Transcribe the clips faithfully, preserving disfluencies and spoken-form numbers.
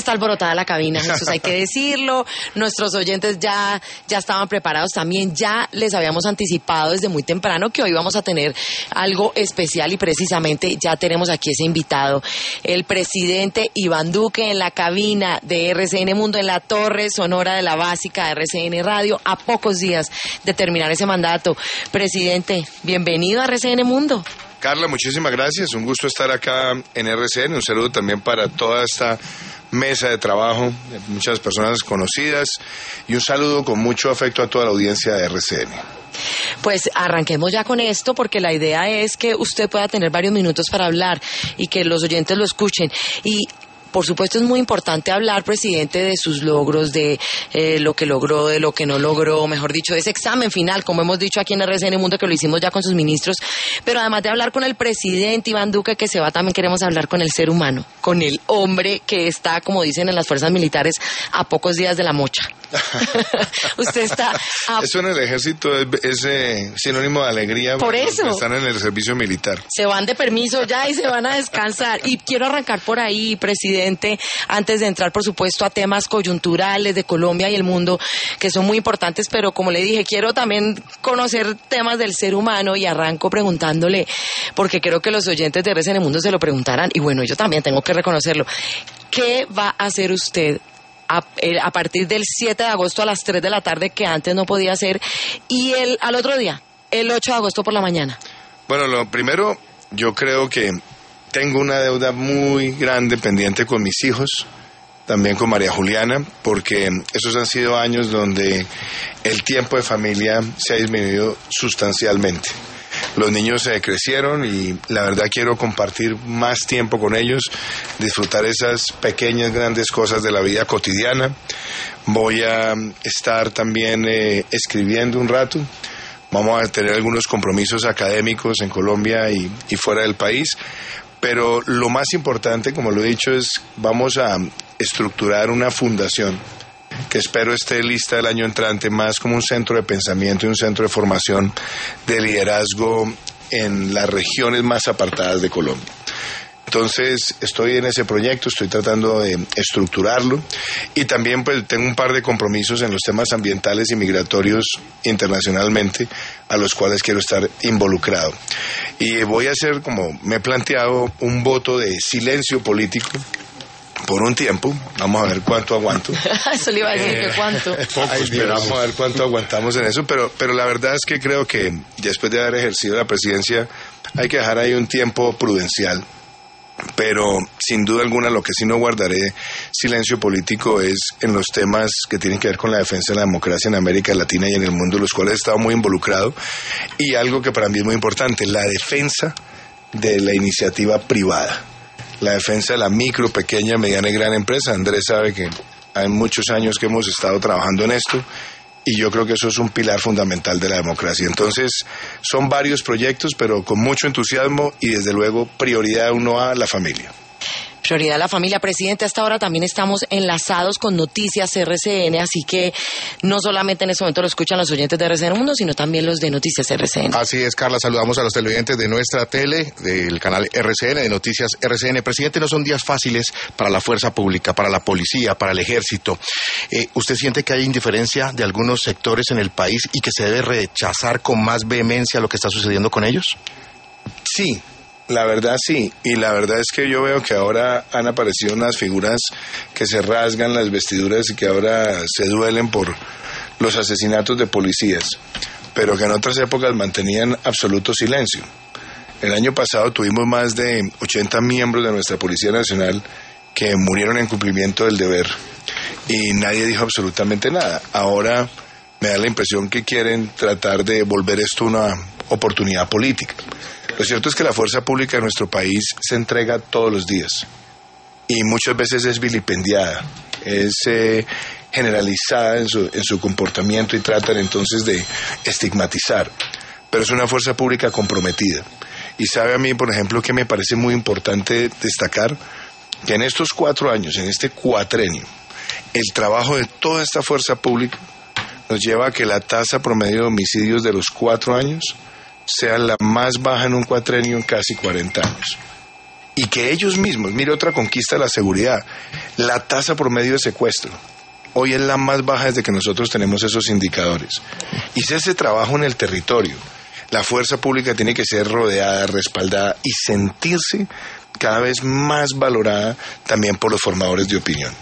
Está alborotada la cabina, Jesús, hay que decirlo. Nuestros oyentes ya, ya estaban preparados también. Ya les habíamos anticipado desde muy temprano que hoy vamos a tener algo especial y precisamente ya tenemos aquí ese invitado. El presidente Iván Duque en la cabina de R C N Mundo, en la torre sonora de la básica de R C N Radio, a pocos días de terminar ese mandato. Presidente, bienvenido a R C N Mundo. Carla, muchísimas gracias. Un gusto estar acá en R C N. Un saludo también para toda esta mesa de trabajo, de muchas personas conocidas, y un saludo con mucho afecto a toda la audiencia de R C N. Pues arranquemos ya con esto, porque la idea es que usted pueda tener varios minutos para hablar y que los oyentes lo escuchen. Y por supuesto es muy importante hablar, presidente, de sus logros, de eh, lo que logró, de lo que no logró, mejor dicho, de ese examen final, como hemos dicho aquí en R C N Mundo, que lo hicimos ya con sus ministros. Pero además de hablar con el presidente Iván Duque, que se va, también queremos hablar con el ser humano, con el hombre que está, como dicen en las fuerzas militares, a pocos días de la mocha. Usted está... A... Eso en el ejército es, es eh, sinónimo de alegría. Por eso. Están en el servicio militar. Se van de permiso ya y se van a descansar. Y quiero arrancar por ahí, presidente, antes de entrar, por supuesto, a temas coyunturales de Colombia y el mundo, que son muy importantes, pero como le dije, quiero también conocer temas del ser humano y arranco preguntándole, porque creo que los oyentes de R C N Mundo se lo preguntarán, y bueno, yo también tengo que reconocerlo. ¿Qué va a hacer usted a, a partir del siete de agosto a las tres de la tarde, que antes no podía hacer, y el al otro día, el ocho de agosto por la mañana? Bueno, lo primero, yo creo que tengo una deuda muy grande pendiente con mis hijos, también con María Juliana, porque esos han sido años donde el tiempo de familia se ha disminuido sustancialmente. Los niños se crecieron y la verdad quiero compartir más tiempo con ellos, disfrutar esas pequeñas, grandes cosas de la vida cotidiana. Voy a estar también eh, escribiendo un rato. Vamos a tener algunos compromisos académicos en Colombia y, y fuera del país. Pero lo más importante, como lo he dicho, es vamos a estructurar una fundación que espero esté lista el año entrante, más como un centro de pensamiento y un centro de formación de liderazgo en las regiones más apartadas de Colombia. Entonces estoy en ese proyecto, estoy tratando de estructurarlo y también pues tengo un par de compromisos en los temas ambientales y migratorios internacionalmente a los cuales quiero estar involucrado. Y voy a hacer, como me he planteado, un voto de silencio político por un tiempo. Vamos a ver cuánto aguanto. Eso le iba a decir, eh, que cuánto. Ay, pero vamos a ver cuánto aguantamos en eso, pero, pero la verdad es que creo que después de haber ejercido la presidencia hay que dejar ahí un tiempo prudencial. Pero sin duda alguna lo que sí no guardaré silencio político es en los temas que tienen que ver con la defensa de la democracia en América Latina y en el mundo, los cuales he estado muy involucrado, y algo que para mí es muy importante, la defensa de la iniciativa privada, la defensa de la micro, pequeña, mediana y gran empresa. Andrés sabe que hay muchos años que hemos estado trabajando en esto y yo creo que eso es un pilar fundamental de la democracia. Entonces, son varios proyectos, pero con mucho entusiasmo y desde luego prioridad uno a la familia. Prioridad a la familia. Presidente, hasta ahora también estamos enlazados con Noticias R C N, así que no solamente en este momento lo escuchan los oyentes de R C N Mundo, sino también los de Noticias R C N. Así es, Carla, saludamos a los televidentes de nuestra tele, del canal R C N, de Noticias R C N. Presidente, no son días fáciles para la fuerza pública, para la policía, para el ejército. Eh, ¿Usted siente que hay indiferencia de algunos sectores en el país y que se debe rechazar con más vehemencia lo que está sucediendo con ellos? Sí. La verdad sí, y la verdad es que yo veo que ahora han aparecido unas figuras que se rasgan las vestiduras y que ahora se duelen por los asesinatos de policías, pero que en otras épocas mantenían absoluto silencio. El año pasado tuvimos más de ochenta miembros de nuestra Policía Nacional que murieron en cumplimiento del deber y nadie dijo absolutamente nada. Ahora me da la impresión que quieren tratar de volver esto una oportunidad política. Lo cierto es que la fuerza pública de nuestro país se entrega todos los días y muchas veces es vilipendiada, es eh, generalizada en su, en su comportamiento y tratan entonces de estigmatizar, pero es una fuerza pública comprometida. Y sabe a mí, por ejemplo, que me parece muy importante destacar que en estos cuatro años, en este cuatrenio, el trabajo de toda esta fuerza pública nos lleva a que la tasa promedio de homicidios de los cuatro años sea la más baja en un cuatrenio en casi cuarenta años. y que ellos mismos, mire otra conquista de la seguridad, la tasa promedio de secuestro hoy es la más baja desde que nosotros tenemos esos indicadores. Hice ese trabajo en el territorio. La fuerza pública tiene que ser rodeada, respaldada y sentirse cada vez más valorada también por los formadores de opinión.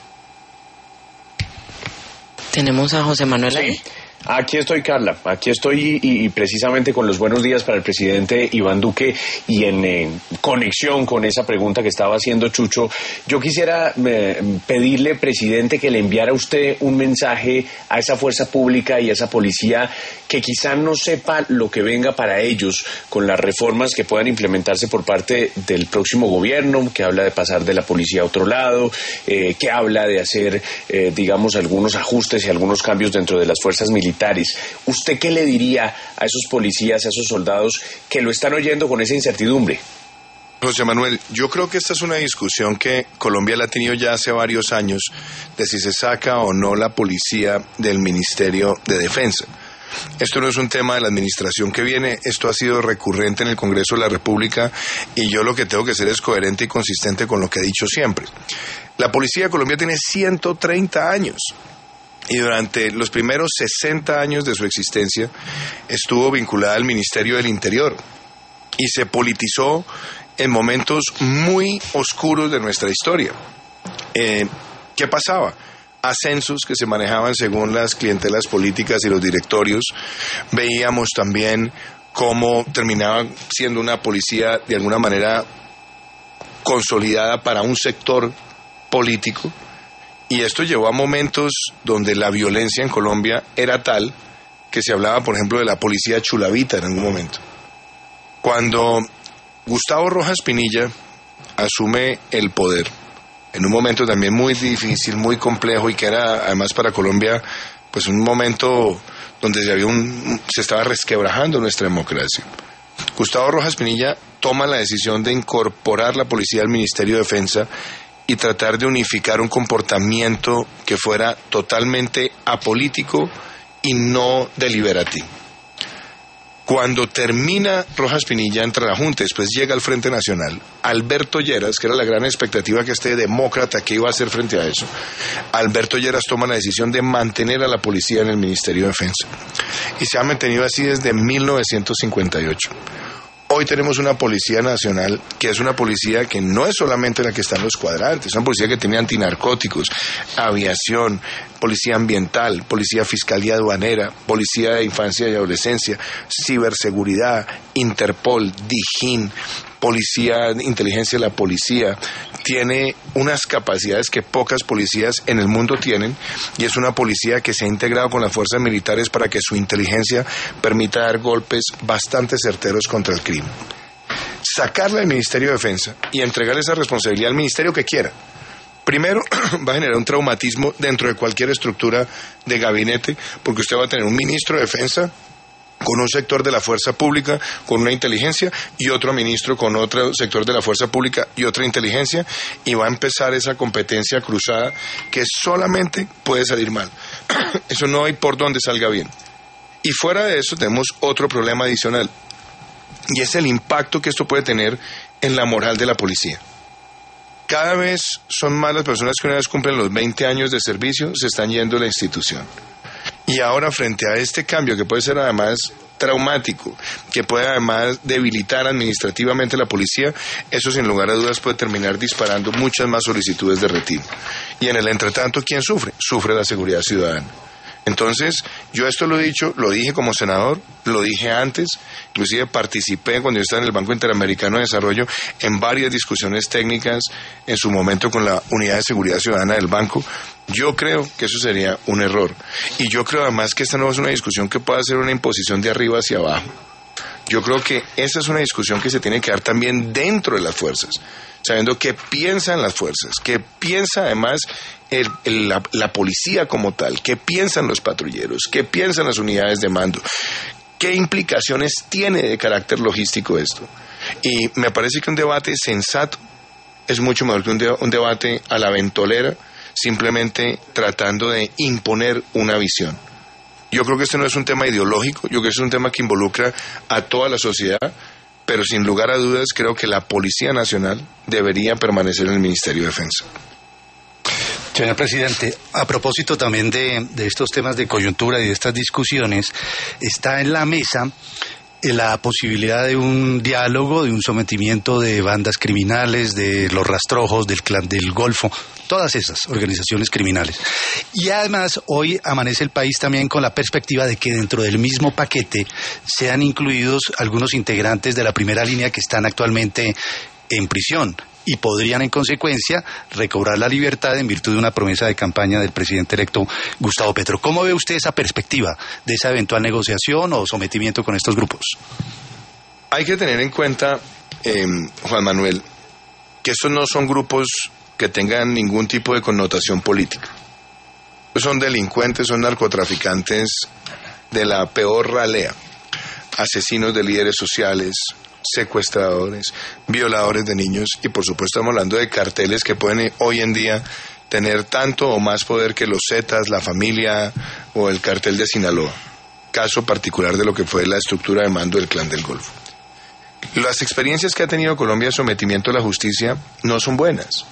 Tenemos a José Manuel ahí. Sí. Aquí estoy, Carla, aquí estoy y, y precisamente con los buenos días para el presidente Iván Duque y en eh, conexión con esa pregunta que estaba haciendo Chucho, yo quisiera eh, pedirle, presidente, que le enviara a usted un mensaje a esa fuerza pública y a esa policía que quizá no sepa lo que venga para ellos con las reformas que puedan implementarse por parte del próximo gobierno, que habla de pasar de la policía a otro lado, eh, que habla de hacer, eh, digamos, algunos ajustes y algunos cambios dentro de las fuerzas militares. ¿Usted qué le diría a esos policías, a esos soldados que lo están oyendo con esa incertidumbre? José Manuel, yo creo que esta es una discusión que Colombia la ha tenido ya hace varios años de si se saca o no la policía del Ministerio de Defensa. Esto no es un tema de la administración que viene, esto ha sido recurrente en el Congreso de la República y yo lo que tengo que hacer es coherente y consistente con lo que he dicho siempre. La Policía de Colombia tiene ciento treinta años. Y durante los primeros sesenta años de su existencia estuvo vinculada al Ministerio del Interior y se politizó en momentos muy oscuros de nuestra historia. Eh, ¿Qué pasaba? Ascensos que se manejaban según las clientelas políticas y los directorios. Veíamos también cómo terminaba siendo una policía de alguna manera consolidada para un sector político. Y esto llevó a momentos donde la violencia en Colombia era tal que se hablaba, por ejemplo, de la policía chulavita en algún momento. Cuando Gustavo Rojas Pinilla asume el poder, en un momento también muy difícil, muy complejo y que era además para Colombia pues un momento donde se, había un, se estaba resquebrajando nuestra democracia. Gustavo Rojas Pinilla toma la decisión de incorporar la policía al Ministerio de Defensa y tratar de unificar un comportamiento que fuera totalmente apolítico y no deliberativo. Cuando termina Rojas Pinilla, entra a la Junta, después llega al Frente Nacional, Alberto Lleras, que era la gran expectativa que este demócrata que iba a hacer frente a eso, Alberto Lleras toma la decisión de mantener a la policía en el Ministerio de Defensa. Y se ha mantenido así desde mil novecientos cincuenta y ocho. Hoy tenemos una Policía Nacional que es una policía que no es solamente la que está en los cuadrantes, es una policía que tiene antinarcóticos, aviación, policía ambiental, policía fiscal y aduanera, policía de infancia y adolescencia, ciberseguridad, Interpol, Dijín, policía, inteligencia de la policía, tiene unas capacidades que pocas policías en el mundo tienen y es una policía que se ha integrado con las fuerzas militares para que su inteligencia permita dar golpes bastante certeros contra el crimen. Sacarla del Ministerio de Defensa y entregarle esa responsabilidad al ministerio que quiera. Primero, va a generar un traumatismo dentro de cualquier estructura de gabinete porque usted va a tener un ministro de Defensa con un sector de la fuerza pública, con una inteligencia, y otro ministro con otro sector de la fuerza pública y otra inteligencia, y va a empezar esa competencia cruzada que solamente puede salir mal. Eso no hay por dónde salga bien. Y fuera de eso tenemos otro problema adicional, y es el impacto que esto puede tener en la moral de la policía. Cada vez son más las personas que una vez cumplen los veinte años de servicio, se están yendo de la institución. Y ahora, frente a este cambio que puede ser además traumático, que puede además debilitar administrativamente la policía, eso sin lugar a dudas puede terminar disparando muchas más solicitudes de retiro. Y en el entretanto, ¿quién sufre? Sufre la seguridad ciudadana. Entonces, yo esto lo he dicho, lo dije como senador, lo dije antes, inclusive participé cuando yo estaba en el Banco Interamericano de Desarrollo en varias discusiones técnicas en su momento con la Unidad de Seguridad Ciudadana del banco. Yo creo que eso sería un error. Y yo creo además que esta no es una discusión que pueda ser una imposición de arriba hacia abajo. Yo creo que esa es una discusión que se tiene que dar también dentro de las fuerzas, sabiendo qué piensan las fuerzas, qué piensa además el, el, la, la policía como tal, qué piensan los patrulleros, qué piensan las unidades de mando, qué implicaciones tiene de carácter logístico esto. Y me parece que un debate sensato es mucho mejor que un, de, un debate a la ventolera, simplemente tratando de imponer una visión. Yo creo que este no es un tema ideológico, yo creo que es un tema que involucra a toda la sociedad, pero sin lugar a dudas creo que la Policía Nacional debería permanecer en el Ministerio de Defensa. Señor presidente, a propósito también de, de estos temas de coyuntura y de estas discusiones, está en la mesa la posibilidad de un diálogo, de un sometimiento de bandas criminales, de los rastrojos, del Clan del Golfo, todas esas organizaciones criminales. Y además hoy amanece el país también con la perspectiva de que dentro del mismo paquete sean incluidos algunos integrantes de la primera línea que están actualmente en prisión y podrían en consecuencia recobrar la libertad en virtud de una promesa de campaña del presidente electo Gustavo Petro. ¿Cómo ve usted esa perspectiva de esa eventual negociación o sometimiento con estos grupos? Hay que tener en cuenta, eh, Juan Manuel, que estos no son grupos que tengan ningún tipo de connotación política. Son delincuentes, son narcotraficantes de la peor ralea, asesinos de líderes sociales, secuestradores, violadores de niños y por supuesto estamos hablando de carteles que pueden hoy en día tener tanto o más poder que los Zetas, la familia o el cartel de Sinaloa, caso particular de lo que fue la estructura de mando del Clan del Golfo. Las experiencias que ha tenido Colombia de sometimiento a la justicia no son buenas.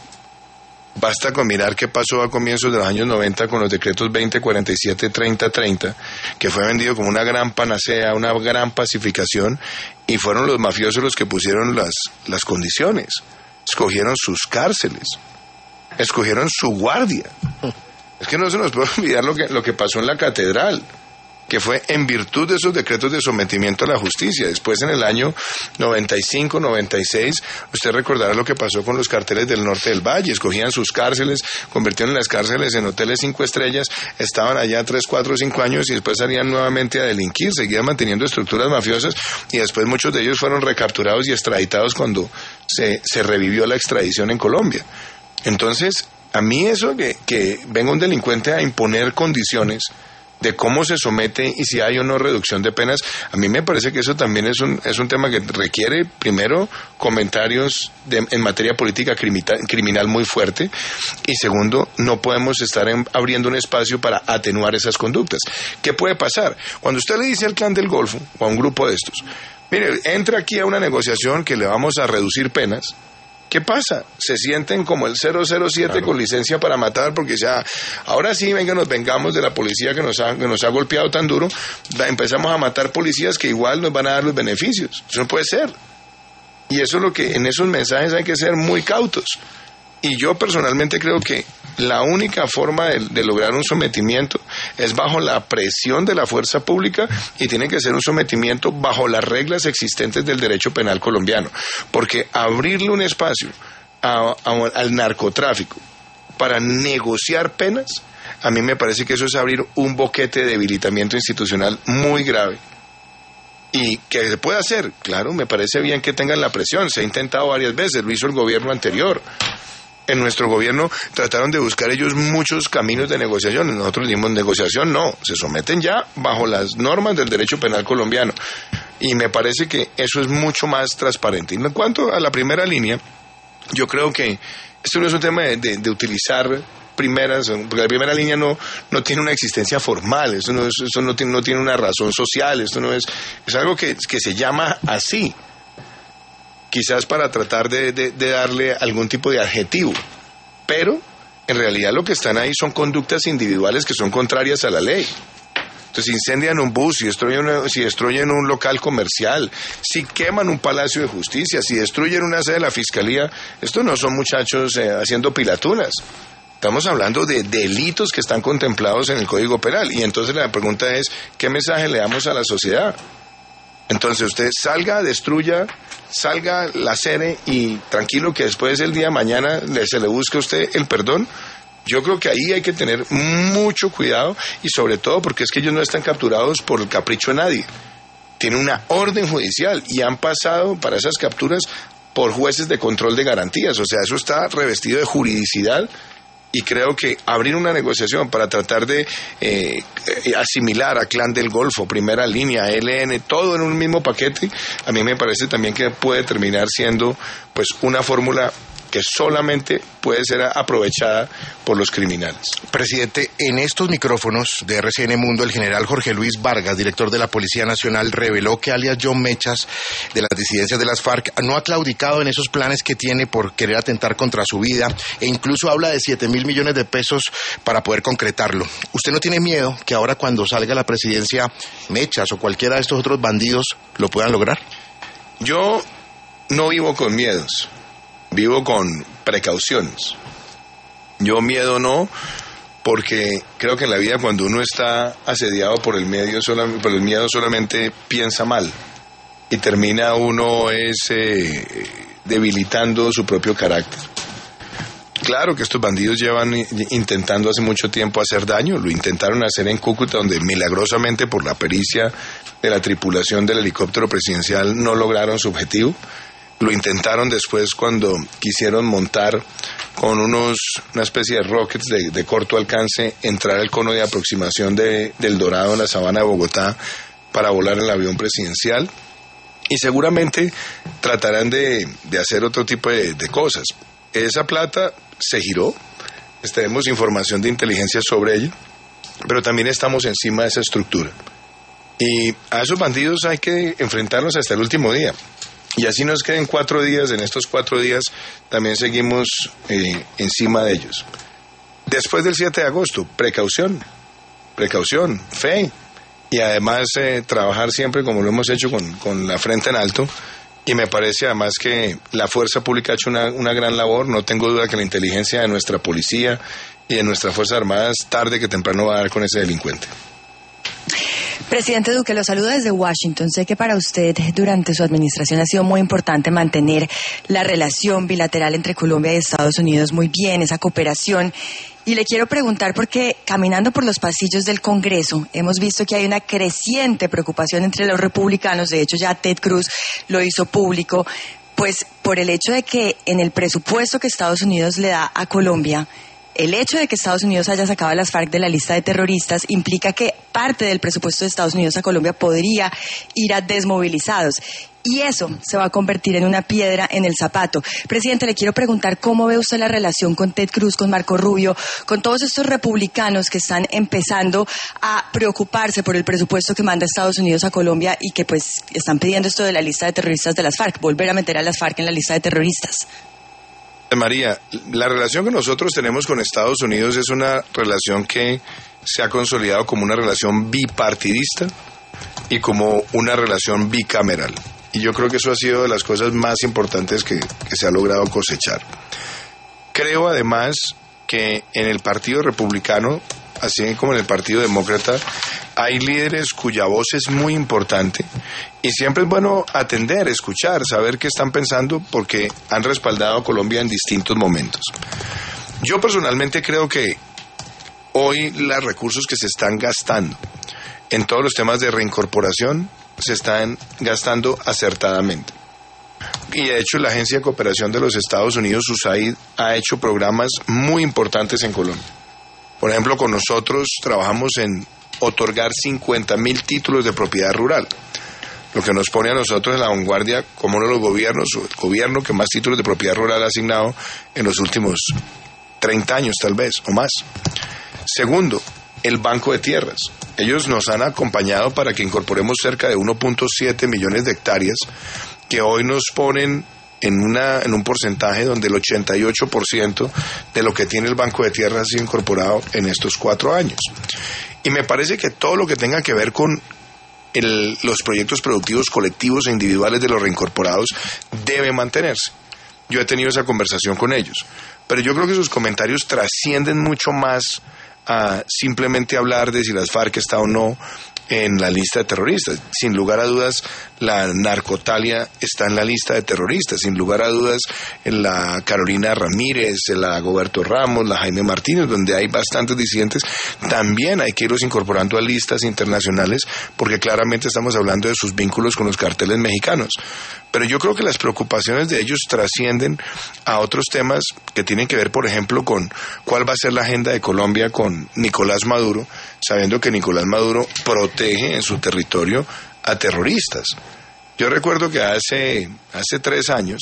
Basta con mirar qué pasó a comienzos de los años noventa con los decretos veinte, cuarenta y siete, treinta, treinta, que fue vendido como una gran panacea, una gran pacificación, y fueron los mafiosos los que pusieron las, las condiciones, escogieron sus cárceles, escogieron su guardia. Es que no se nos puede olvidar lo que, lo que pasó en la catedral, que fue en virtud de esos decretos de sometimiento a la justicia. Después, en el año noventa y cinco, noventa y seis, usted recordará lo que pasó con los carteles del norte del Valle. Escogían sus cárceles, convirtieron las cárceles en hoteles cinco estrellas, estaban allá tres, cuatro, cinco años y después salían nuevamente a delinquir, seguían manteniendo estructuras mafiosas y después muchos de ellos fueron recapturados y extraditados cuando se, se revivió la extradición en Colombia. Entonces, a mí eso que, que venga un delincuente a imponer condiciones de cómo se somete y si hay o no reducción de penas, a mí me parece que eso también es un es un tema que requiere, primero, comentarios de, en materia política criminal, criminal muy fuerte, y segundo, no podemos estar en, abriendo un espacio para atenuar esas conductas. ¿Qué puede pasar? Cuando usted le dice al Clan del Golfo, o a un grupo de estos, mire, entra aquí a una negociación que le vamos a reducir penas, ¿qué pasa? Se sienten como el cero cero siete claro, con licencia para matar, porque ya, ahora sí, venga, nos vengamos de la policía que nos ha, que nos ha golpeado tan duro, empezamos a matar policías que igual nos van a dar los beneficios. Eso no puede ser. Y eso es lo que, en esos mensajes hay que ser muy cautos. Y yo personalmente creo que la única forma de, de lograr un sometimiento es bajo la presión de la fuerza pública y tiene que ser un sometimiento bajo las reglas existentes del derecho penal colombiano. Porque abrirle un espacio a, a, al narcotráfico para negociar penas, a mí me parece que eso es abrir un boquete de debilitamiento institucional muy grave. ¿Y que se puede hacer? Claro, me parece bien que tengan la presión. Se ha intentado varias veces, lo hizo el gobierno anterior. En nuestro gobierno trataron de buscar ellos muchos caminos de negociación. Nosotros dimos negociación, no, se someten ya bajo las normas del derecho penal colombiano. Y me parece que eso es mucho más transparente. Y en cuanto a la primera línea, yo creo que esto no es un tema de, de, de utilizar primeras, porque la primera línea no, no tiene una existencia formal, eso no, es, eso no, tiene, no tiene una razón social, esto no es, es algo que, que se llama así. Quizás para tratar de, de, de darle algún tipo de adjetivo, pero en realidad lo que están ahí son conductas individuales que son contrarias a la ley. Entonces incendian un bus, si destruyen, una, si destruyen un local comercial, si queman un palacio de justicia, si destruyen una sede de la fiscalía, estos no son muchachos eh, haciendo pilatunas. Estamos hablando de delitos que están contemplados en el Código Penal. Y entonces la pregunta es, ¿qué mensaje le damos a la sociedad? Entonces usted salga, destruya, salga, lacere y tranquilo que después del día de mañana le, se le busque a usted el perdón. Yo creo que ahí hay que tener mucho cuidado y sobre todo porque es que ellos no están capturados por el capricho de nadie. Tienen una orden judicial y han pasado para esas capturas por jueces de control de garantías. O sea, eso está revestido de juridicidad. Y creo que abrir una negociación para tratar de eh, asimilar a Clan del Golfo, Primera Línea, E L N, todo en un mismo paquete, a mí me parece también que puede terminar siendo pues una fórmula que solamente puede ser aprovechada por los criminales. Presidente, en estos micrófonos de R C N Mundo, el general Jorge Luis Vargas, director de la Policía Nacional, reveló que alias John Mechas, de las disidencias de las FARC, no ha claudicado en esos planes que tiene por querer atentar contra su vida, e incluso habla de siete mil millones de pesos para poder concretarlo. ¿Usted no tiene miedo que ahora, cuando salga la presidencia, Mechas o cualquiera de estos otros bandidos lo puedan lograr? Yo no vivo con miedos, vivo con precauciones. Yo miedo no, porque creo que en la vida, cuando uno está asediado por el, medio, por el miedo, solamente piensa mal y termina uno es, eh, debilitando su propio carácter. Claro que estos bandidos llevan intentando hace mucho tiempo hacer daño. Lo intentaron hacer en Cúcuta, donde milagrosamente, por la pericia de la tripulación del helicóptero presidencial, no lograron su objetivo. Lo intentaron después cuando quisieron montar con unos una especie de rockets de, de corto alcance, entrar al cono de aproximación de, del Dorado en la sabana de Bogotá para volar el avión presidencial. Y seguramente tratarán de, de hacer otro tipo de, de cosas. Esa plata se giró, tenemos información de inteligencia sobre ello, pero también estamos encima de esa estructura. Y a esos bandidos hay que enfrentarlos hasta el último día. Y así nos queden cuatro días, en estos cuatro días también seguimos eh, encima de ellos. Después del siete de agosto, precaución, precaución, fe, y además eh, trabajar siempre como lo hemos hecho con, con la frente en alto. Y me parece además que la fuerza pública ha hecho una, una gran labor. No tengo duda que la inteligencia de nuestra policía y de nuestras Fuerzas Armadas tarde que temprano va a dar con ese delincuente. Presidente Duque, lo saludo desde Washington. Sé que para usted durante su administración ha sido muy importante mantener la relación bilateral entre Colombia y Estados Unidos muy bien, esa cooperación. Y le quiero preguntar porque caminando por los pasillos del Congreso hemos visto que hay una creciente preocupación entre los republicanos. De hecho, ya Ted Cruz lo hizo público, pues por el hecho de que en el presupuesto que Estados Unidos le da a Colombia, el hecho de que Estados Unidos haya sacado a las FARC de la lista de terroristas implica que parte del presupuesto de Estados Unidos a Colombia podría ir a desmovilizados. Y eso se va a convertir en una piedra en el zapato. Presidente, le quiero preguntar cómo ve usted la relación con Ted Cruz, con Marco Rubio, con todos estos republicanos que están empezando a preocuparse por el presupuesto que manda Estados Unidos a Colombia y que pues están pidiendo esto de la lista de terroristas de las FARC, volver a meter a las FARC en la lista de terroristas. María, la relación que nosotros tenemos con Estados Unidos es una relación que se ha consolidado como una relación bipartidista y como una relación bicameral. Y yo creo que eso ha sido de las cosas más importantes que, que se ha logrado cosechar. Creo además que en el Partido Republicano, así como en el Partido Demócrata, hay líderes cuya voz es muy importante y siempre es bueno atender, escuchar, saber qué están pensando porque han respaldado a Colombia en distintos momentos. Yo personalmente creo que hoy los recursos que se están gastando en todos los temas de reincorporación se están gastando acertadamente. Y de hecho la Agencia de Cooperación de los Estados Unidos, U S A I D, ha hecho programas muy importantes en Colombia. Por ejemplo, con nosotros trabajamos en otorgar cincuenta mil títulos de propiedad rural, lo que nos pone a nosotros en la vanguardia como uno de los gobiernos, o el gobierno que más títulos de propiedad rural ha asignado en los últimos treinta años tal vez, o más. Segundo, el Banco de Tierras. Ellos nos han acompañado para que incorporemos cerca de uno punto siete millones de hectáreas que hoy nos ponen en, una, en un porcentaje donde el ochenta y ocho por ciento de lo que tiene el Banco de Tierras ha sido incorporado en estos cuatro años. Y me parece que todo lo que tenga que ver con el, los proyectos productivos colectivos e individuales de los reincorporados debe mantenerse. Yo he tenido esa conversación con ellos, pero yo creo que sus comentarios trascienden mucho más a simplemente hablar de si las FARC está o no en la lista de terroristas. Sin lugar a dudas, la narcotalia está en la lista de terroristas. Sin lugar a dudas, en la Carolina Ramírez, en la Goberto Ramos, la Jaime Martínez, donde hay bastantes disidentes, también hay que irlos incorporando a listas internacionales, porque claramente estamos hablando de sus vínculos con los carteles mexicanos. Pero yo creo que las preocupaciones de ellos trascienden a otros temas que tienen que ver, por ejemplo, con cuál va a ser la agenda de Colombia con Nicolás Maduro, sabiendo que Nicolás Maduro protege en su territorio a terroristas. Yo recuerdo que hace, hace tres años,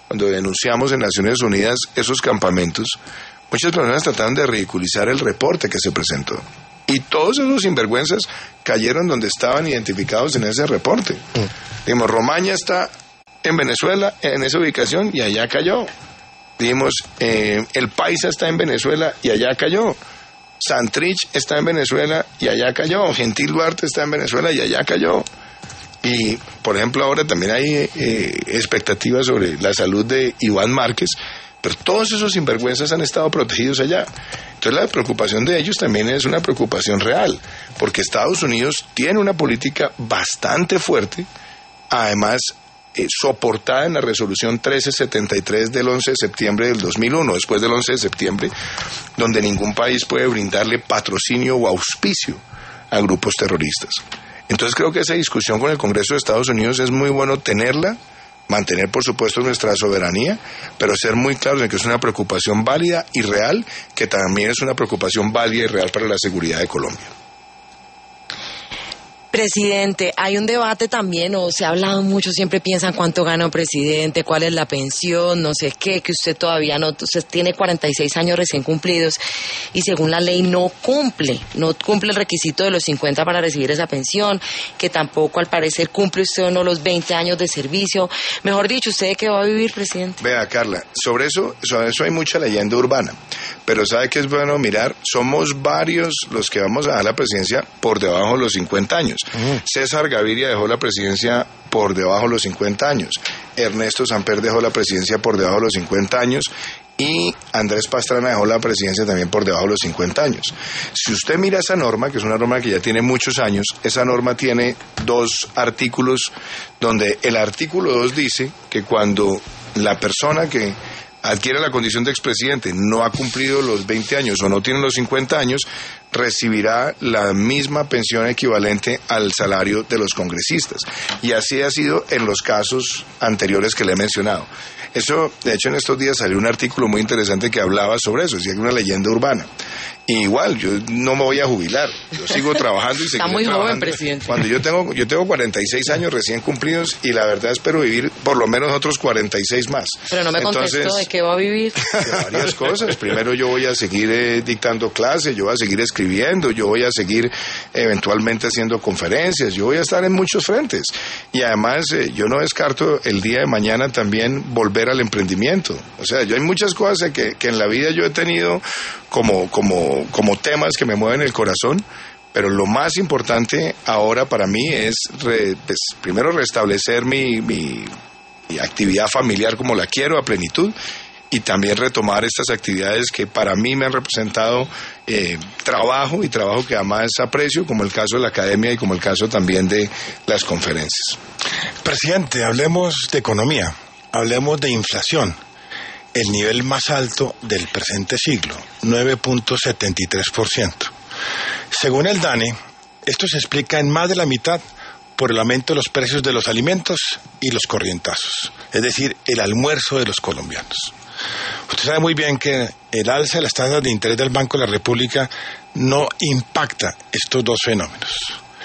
cuando denunciamos en Naciones Unidas esos campamentos, muchas personas trataron de ridiculizar el reporte que se presentó. Y todos esos sinvergüenzas cayeron donde estaban identificados en ese reporte. Mm. Digamos, Romaña está en Venezuela, en esa ubicación, y allá cayó. Dijimos, eh, el Paisa está en Venezuela y allá cayó. Santrich está en Venezuela y allá cayó. Gentil Duarte está en Venezuela y allá cayó. Y, por ejemplo, ahora también hay eh, expectativas sobre la salud de Iván Márquez, pero todos esos sinvergüenzas han estado protegidos allá. Entonces la preocupación de ellos también es una preocupación real, porque Estados Unidos tiene una política bastante fuerte, además eh, soportada en la resolución trece setenta y tres del once de septiembre del dos mil uno, después del once de septiembre, donde ningún país puede brindarle patrocinio o auspicio a grupos terroristas. Entonces creo que esa discusión con el Congreso de Estados Unidos es muy bueno tenerla, mantener por supuesto nuestra soberanía, pero ser muy claros en que es una preocupación válida y real, que también es una preocupación válida y real para la seguridad de Colombia. Presidente, hay un debate también, o se ha hablado mucho, siempre piensan cuánto gana un presidente, cuál es la pensión, no sé qué, que usted todavía no, usted tiene cuarenta y seis años recién cumplidos y según la ley no cumple, no cumple el requisito de los cincuenta para recibir esa pensión, que tampoco al parecer cumple usted o no los veinte años de servicio. Mejor dicho, ¿usted de qué va a vivir, presidente? Vea, Carla, sobre eso, sobre eso hay mucha leyenda urbana, pero ¿sabe qué es bueno mirar? Somos varios los que vamos a dar la presidencia por debajo de los cincuenta años. Uh-huh. César Gaviria dejó la presidencia por debajo de los cincuenta años, Ernesto Samper dejó la presidencia por debajo de los cincuenta años y Andrés Pastrana dejó la presidencia también por debajo de los cincuenta años. Si usted mira esa norma, que es una norma que ya tiene muchos años, esa norma tiene dos artículos, donde el artículo dos dice que cuando la persona que adquiere la condición de expresidente no ha cumplido los veinte años o no tiene los cincuenta años, recibirá la misma pensión equivalente al salario de los congresistas. Y así ha sido en los casos anteriores que le he mencionado. Eso, de hecho, en estos días salió un artículo muy interesante que hablaba sobre eso, es una leyenda urbana. Y igual, yo no me voy a jubilar, yo sigo trabajando y seguiré Está muy trabajando. joven, presidente. Cuando yo tengo, yo tengo cuarenta y seis años recién cumplidos y la verdad espero vivir por lo menos otros cuarenta y seis más. Pero no me Entonces, contestó de qué va a vivir. De varias cosas. Primero yo voy a seguir eh, dictando clases, yo voy a seguir escribiendo, yo voy a seguir eventualmente haciendo conferencias, yo voy a estar en muchos frentes. Y además eh, yo no descarto el día de mañana también volver al emprendimiento. O sea, yo hay muchas cosas que, que en la vida yo he tenido como, como, como temas que me mueven el corazón, pero lo más importante ahora para mí es re, pues, primero restablecer mi, mi, mi actividad familiar como la quiero a plenitud y también retomar estas actividades que para mí me han representado eh, trabajo y trabajo que además aprecio, como el caso de la academia y como el caso también de las conferencias. Presidente, hablemos de economía, hablemos de inflación. El nivel más alto del presente siglo, nueve punto setenta y tres por ciento. Según el DANE, esto se explica en más de la mitad por el aumento de los precios de los alimentos y los corrientazos, es decir, el almuerzo de los colombianos. Usted sabe muy bien que el alza de las tasas de interés del Banco de la República no impacta estos dos fenómenos.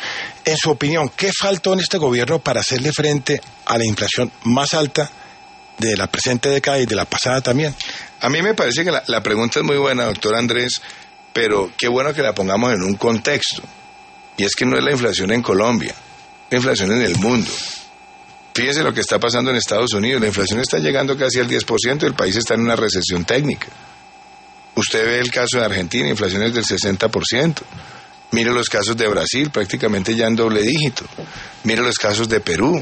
En su opinión, ¿qué faltó en este gobierno para hacerle frente a la inflación más alta de la presente década y de la pasada también? A mí me parece que la, la pregunta es muy buena, doctor Andrés, pero qué bueno que la pongamos en un contexto. Y es que no es la inflación en Colombia, la inflación en el mundo. Fíjese lo que está pasando en Estados Unidos, la inflación está llegando casi al diez por ciento, el país está en una recesión técnica. Usted ve el caso de Argentina, inflación es del sesenta por ciento. Mire los casos de Brasil, prácticamente ya en doble dígito. Mire los casos de Perú.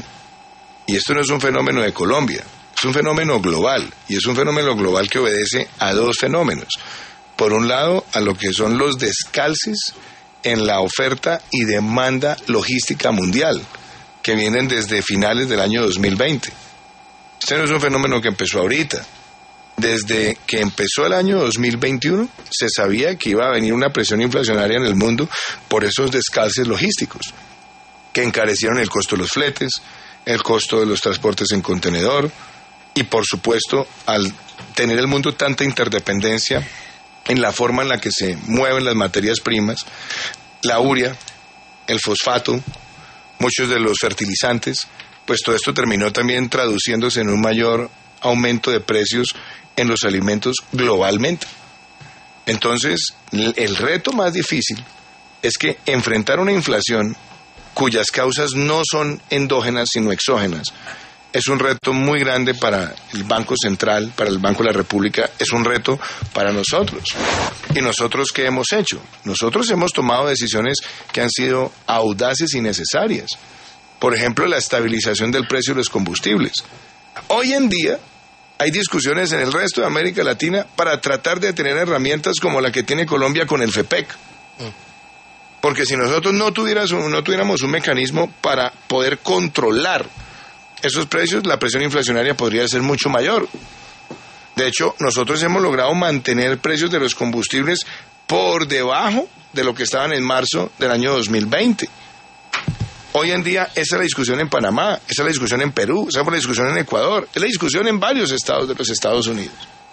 Y esto no es un fenómeno de Colombia. Es un fenómeno global, y es un fenómeno global que obedece a dos fenómenos. Por un lado, a lo que son los descalces en la oferta y demanda logística mundial, que vienen desde finales del año dos mil veinte. Este no es un fenómeno que empezó ahorita. Desde que empezó el año dos mil veintiuno, se sabía que iba a venir una presión inflacionaria en el mundo por esos descalces logísticos, que encarecieron el costo de los fletes, el costo de los transportes en contenedor, y por supuesto, al tener el mundo tanta interdependencia en la forma en la que se mueven las materias primas, la urea, el fosfato, muchos de los fertilizantes, pues todo esto terminó también traduciéndose en un mayor aumento de precios en los alimentos globalmente. Entonces, el reto más difícil es que enfrentar una inflación cuyas causas no son endógenas sino exógenas es un reto muy grande para el Banco Central, para el Banco de la República, es un reto para nosotros. ¿Y nosotros qué hemos hecho? Nosotros hemos tomado decisiones que han sido audaces y necesarias. Por ejemplo, la estabilización del precio de los combustibles. Hoy en día hay discusiones en el resto de América Latina para tratar de tener herramientas como la que tiene Colombia con el FEPEC. Porque si nosotros no tuviéramos, no tuviéramos un mecanismo para poder controlar esos precios, la presión inflacionaria podría ser mucho mayor. De hecho, nosotros hemos logrado mantener precios de los combustibles por debajo de lo que estaban en marzo del año dos mil veinte. Hoy en día, esa es la discusión en Panamá, esa es la discusión en Perú, esa es la discusión en Ecuador, es la discusión en varios estados de los Estados Unidos.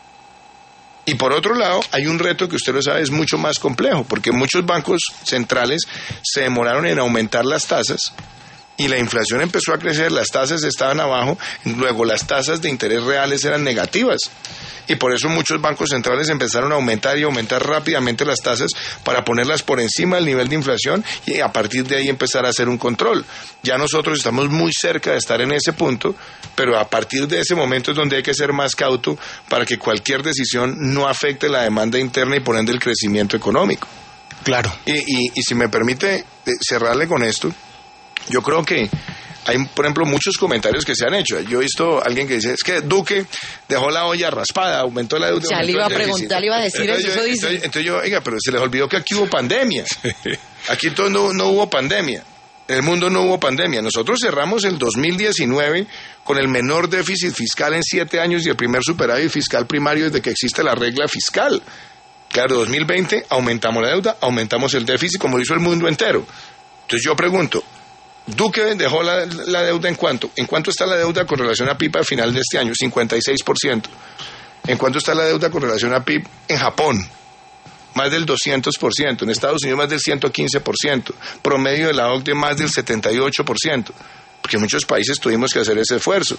Y por otro lado, hay un reto que usted lo sabe, es mucho más complejo, porque muchos bancos centrales se demoraron en aumentar las tasas, y la inflación empezó a crecer, las tasas estaban abajo, luego las tasas de interés reales eran negativas. Y por eso muchos bancos centrales empezaron a aumentar y aumentar rápidamente las tasas para ponerlas por encima del nivel de inflación y a partir de ahí empezar a hacer un control. Ya nosotros estamos muy cerca de estar en ese punto, pero a partir de ese momento es donde hay que ser más cauto para que cualquier decisión no afecte la demanda interna y por ende el crecimiento económico. Claro. Y, y, y si me permite cerrarle con esto, yo creo que hay, por ejemplo, muchos comentarios que se han hecho. Yo he visto a alguien que dice, es que Duque dejó la olla raspada, aumentó la deuda. Ya le iba a preguntar, le iba a decir entonces eso, yo, eso dice. Entonces, entonces yo, oiga, pero se les olvidó que aquí hubo pandemia. Aquí todo no, no hubo pandemia. En el mundo no hubo pandemia. Nosotros cerramos el dos mil diecinueve con el menor déficit fiscal en siete años y el primer superávit fiscal primario desde que existe la regla fiscal. Claro, dos mil veinte aumentamos la deuda, aumentamos el déficit como lo hizo el mundo entero. Entonces yo pregunto, Duque dejó la, la deuda en cuánto. ¿En cuánto está la deuda con relación a P I B al final de este año? cincuenta y seis por ciento. ¿En cuánto está la deuda con relación a P I B en Japón? Más del doscientos por ciento. En Estados Unidos más del ciento quince por ciento. Promedio de la O C D E más del setenta y ocho por ciento. Porque en muchos países tuvimos que hacer ese esfuerzo.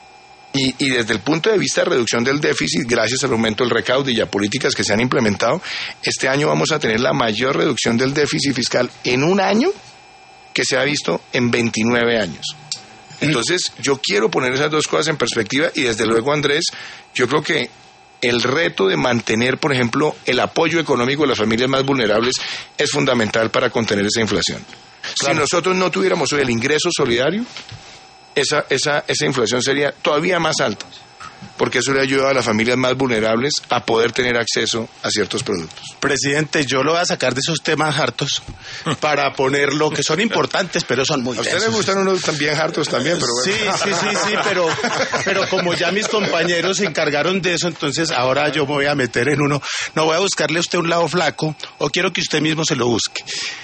Y, y desde el punto de vista de reducción del déficit, gracias al aumento del recaudo y a políticas que se han implementado, este año vamos a tener la mayor reducción del déficit fiscal en un año que se ha visto en veintinueve años. Entonces, yo quiero poner esas dos cosas en perspectiva y desde luego, Andrés, yo creo que el reto de mantener, por ejemplo, el apoyo económico de las familias más vulnerables es fundamental para contener esa inflación. Claro. Si nosotros no tuviéramos hoy el ingreso solidario, esa, esa, esa inflación sería todavía más alta, porque eso le ayuda a las familias más vulnerables a poder tener acceso a ciertos productos. Presidente, yo lo voy a sacar de esos temas hartos para ponerlo, que son importantes, pero son muy A usted densos. le gustan unos también hartos también, pero bueno. Sí, sí, sí, sí, pero, pero como ya mis compañeros se encargaron de eso, entonces ahora yo me voy a meter en uno. No voy a buscarle a usted un lado flaco, o quiero que usted mismo se lo busque.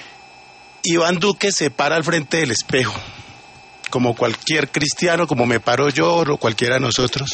Iván Duque se para al frente del espejo, como cualquier cristiano, como me paro yo o cualquiera de nosotros,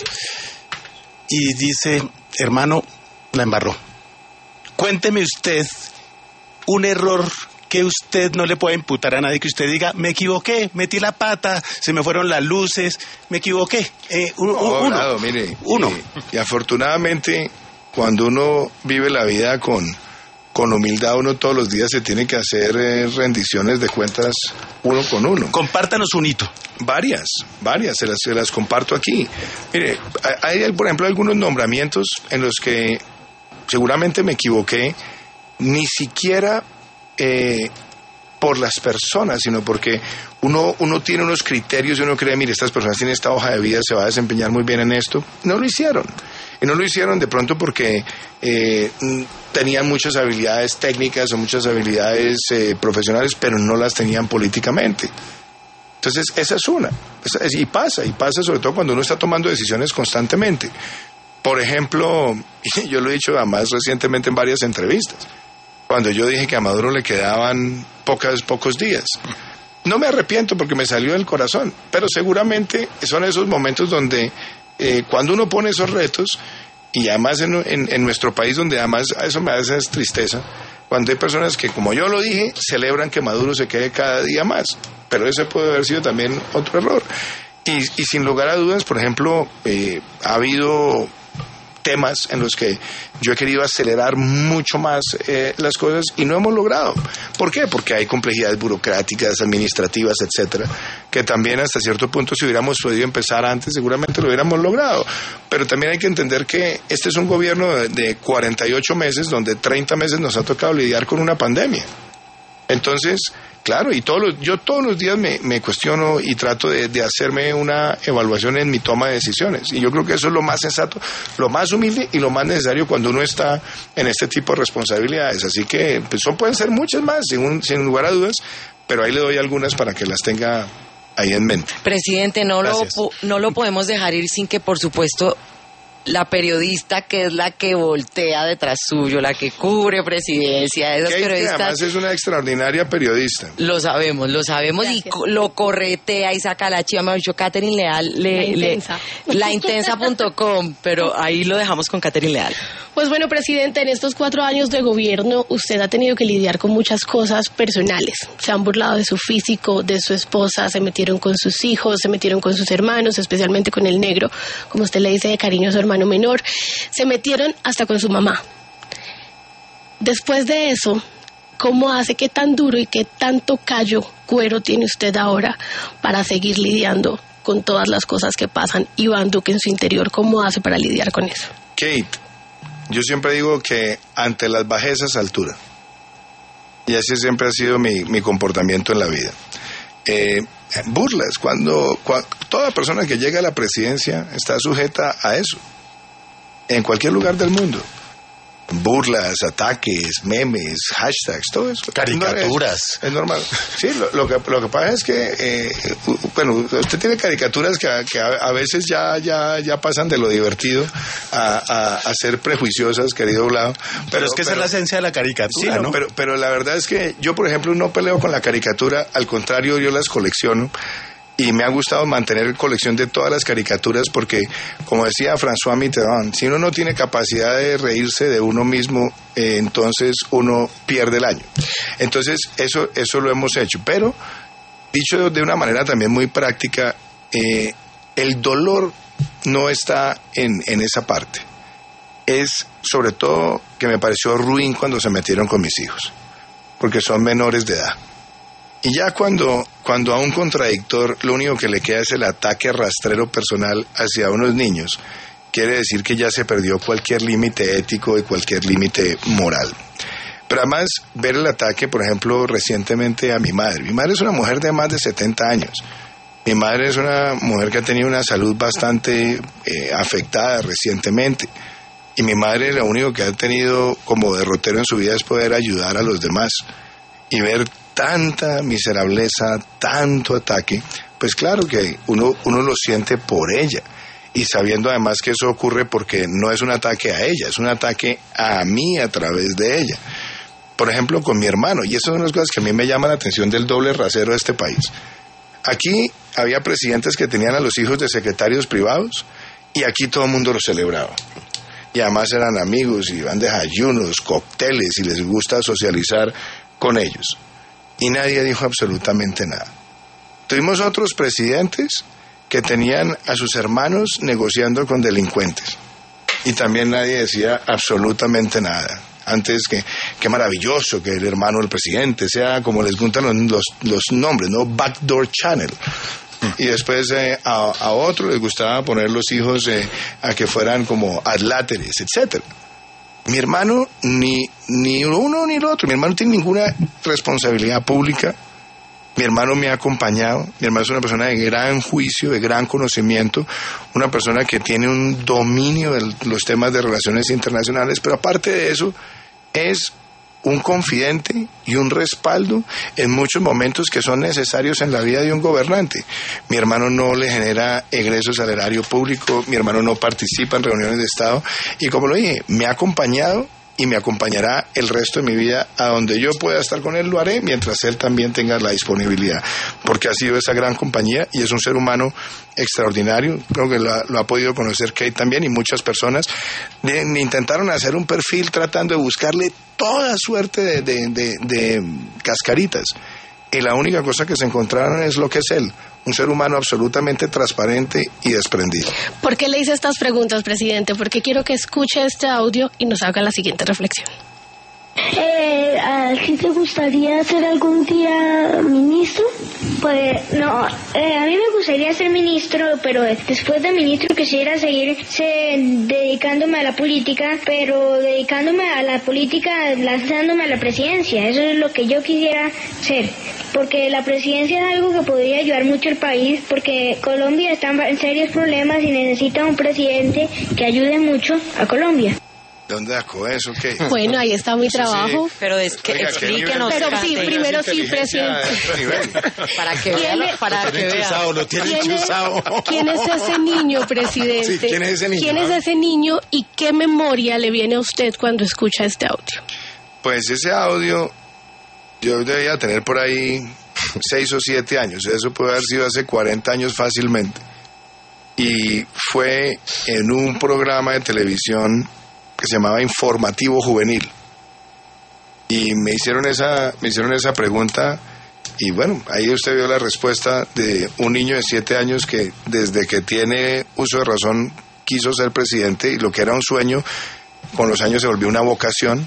y dice, hermano, la embarró. Cuénteme usted un error que usted no le puede imputar a nadie, que usted diga, me equivoqué, metí la pata, se me fueron las luces, me equivoqué. Eh, un, no, uno, claro, mire, uno. Y, y afortunadamente, cuando uno vive la vida con... con humildad, uno todos los días se tiene que hacer eh, rendiciones de cuentas uno con uno. Compártanos un hito. Varias, varias, se las, se las comparto aquí. Mire, hay, por ejemplo, algunos nombramientos en los que seguramente me equivoqué, ni siquiera eh, por las personas, sino porque uno, uno tiene unos criterios y uno cree, mire, estas personas tienen esta hoja de vida, se va a desempeñar muy bien en esto. No lo hicieron. Y no lo hicieron de pronto porque eh, tenían muchas habilidades técnicas o muchas habilidades eh, profesionales, pero no las tenían políticamente. Entonces, esa es una. Esa es, y pasa, y pasa sobre todo cuando uno está tomando decisiones constantemente. Por ejemplo, yo lo he dicho además recientemente en varias entrevistas, cuando yo dije que a Maduro le quedaban pocas, pocos días. No me arrepiento porque me salió del corazón, pero seguramente son esos momentos donde... Eh, cuando uno pone esos retos, y además en, en, en nuestro país donde además eso me hace tristeza, cuando hay personas que, como yo lo dije, celebran que Maduro se quede cada día más, pero ese puede haber sido también otro error. Y, y sin lugar a dudas, por ejemplo, eh, ha habido temas en los que yo he querido acelerar mucho más eh, las cosas y no hemos logrado. ¿Por qué? Porque hay complejidades burocráticas, administrativas, etcétera, que también hasta cierto punto, si hubiéramos podido empezar antes, seguramente lo hubiéramos logrado. Pero también hay que entender que este es un gobierno de, de cuarenta y ocho meses, donde treinta meses nos ha tocado lidiar con una pandemia. Entonces, claro, y todos los, yo todos los días me, me cuestiono y trato de, de hacerme una evaluación en mi toma de decisiones. Y yo creo que eso es lo más sensato, lo más humilde y lo más necesario cuando uno está en este tipo de responsabilidades. Así que pues, son, pueden ser muchas más, sin, sin lugar a dudas, pero ahí le doy algunas para que las tenga ahí en mente. Presidente, no lo, Gracias. no lo podemos dejar ir sin que, por supuesto, la periodista que es la que voltea detrás suyo, la que cubre presidencia, esas Kate, periodistas... que además es una extraordinaria periodista. Lo sabemos, lo sabemos. Gracias. Y co- lo corretea y saca la chiva. Me ha dicho Catherine Leal, le, la intensa, le, la intensa punto com, pero ahí lo dejamos con Catherine Leal. Pues bueno, presidente, en estos cuatro años de gobierno usted ha tenido que lidiar con muchas cosas personales. Se han burlado de su físico, de su esposa, se metieron con sus hijos, se metieron con sus hermanos, especialmente con el negro, como usted le dice de cariño a su hermano menor, se metieron hasta con su mamá. Después de eso, ¿cómo hace, qué tan duro y qué tanto callo, cuero tiene usted ahora para seguir lidiando con todas las cosas que pasan? Iván Duque en su interior, ¿cómo hace para lidiar con eso? Kate, yo siempre digo que ante las bajezas, altura. Y ese siempre ha sido mi, mi comportamiento en la vida. Eh, burlas, cuando, cuando toda persona que llega a la presidencia está sujeta a eso. En cualquier lugar del mundo. Burlas, ataques, memes, hashtags, todo eso. Caricaturas. Es, es normal. Sí, lo, lo, que, lo que pasa es que, eh, bueno, usted tiene caricaturas que, que a, a veces ya, ya, ya pasan de lo divertido a, a, a ser prejuiciosas, querido Vlado. Pero, pero es que esa es la esencia de la caricatura, sí, no, ¿no? Pero, pero la verdad es que yo, por ejemplo, no peleo con la caricatura, al contrario, yo las colecciono. Y me ha gustado mantener colección de todas las caricaturas porque, como decía François Mitterrand, si uno no tiene capacidad de reírse de uno mismo, eh, entonces uno pierde el año. Entonces, eso, eso lo hemos hecho. Pero, dicho de una manera también muy práctica, eh, el dolor no está en, en esa parte. Es, sobre todo, que me pareció ruin cuando se metieron con mis hijos, porque son menores de edad. Y ya cuando, cuando a un contradictor lo único que le queda es el ataque rastrero personal hacia unos niños, quiere decir que ya se perdió cualquier límite ético y cualquier límite moral. Pero además, ver el ataque, por ejemplo, recientemente a mi madre. Mi madre es una mujer de más de setenta años. Mi madre es una mujer que ha tenido una salud bastante eh, afectada recientemente. Y mi madre lo único que ha tenido como derrotero en su vida es poder ayudar a los demás. Y ver tanta miserableza, tanto ataque, pues claro que uno, uno lo siente por ella. Y sabiendo además que eso ocurre porque no es un ataque a ella, es un ataque a mí a través de ella. Por ejemplo, con mi hermano, y eso son las cosas que a mí me llaman la atención del doble rasero de este país. Aquí había presidentes que tenían a los hijos de secretarios privados y aquí todo el mundo lo celebraba. Y además eran amigos y van de desayunos, cócteles y les gusta socializar con ellos. Y nadie dijo absolutamente nada. Tuvimos otros presidentes que tenían a sus hermanos negociando con delincuentes. Y también nadie decía absolutamente nada. Antes que, qué maravilloso que el hermano del presidente sea, como les gustan los, los, los nombres, ¿no? Backdoor Channel. Y después eh, a, a otro les gustaba poner los hijos eh, a que fueran como adláteres, etcétera. Mi hermano, ni, ni uno ni el otro, mi hermano no tiene ninguna responsabilidad pública. Mi hermano me ha acompañado, mi hermano es una persona de gran juicio, de gran conocimiento, una persona que tiene un dominio de los temas de relaciones internacionales, pero aparte de eso, es un confidente y un respaldo en muchos momentos que son necesarios en la vida de un gobernante. Mi hermano no le genera egresos al erario público, mi hermano no participa en reuniones de Estado y, como lo dije, me ha acompañado y me acompañará el resto de mi vida. A donde yo pueda estar con él lo haré, mientras él también tenga la disponibilidad, porque ha sido esa gran compañía y es un ser humano extraordinario. Creo que lo ha, lo ha podido conocer Kate también y muchas personas. De, de intentaron hacer un perfil tratando de buscarle toda suerte de, de, de, de cascaritas. y la única cosa que se encontraron es lo que es él, un ser humano absolutamente transparente y desprendido. ¿Por qué le hice estas preguntas, presidente? Porque quiero que escuche este audio y nos haga la siguiente reflexión. Eh, ¿a ti te gustaría ser algún día ministro? Pues no, eh, a mí me gustaría ser ministro, pero después de ministro quisiera seguir se, dedicándome a la política, pero dedicándome a la política, lanzándome a la presidencia. Eso es lo que yo quisiera ser, porque la presidencia es algo que podría ayudar mucho al país, porque Colombia está en serios problemas y necesita un presidente que ayude mucho a Colombia. ¿Dónde sacó eso? ¿Qué? Bueno, ahí está mi trabajo. Sí. Pero es que Oiga, explíquenos. Pero sí, primero sí, presidente. Para que vea, para que vea. Lo tienen ¿Quién es, chuzado. ¿Quién es ese niño, presidente? Sí, ¿quién es ese niño? ¿Quién es ese niño y qué memoria le viene a usted cuando escucha este audio? Pues ese audio yo debía tener por ahí seis o siete años. Eso puede haber sido hace cuarenta años fácilmente. Y fue en un programa de televisión que se llamaba Informativo Juvenil. Y me hicieron esa, me hicieron esa pregunta y bueno, ahí usted vio la respuesta de un niño de siete años que desde que tiene uso de razón quiso ser presidente y lo que era un sueño, con los años se volvió una vocación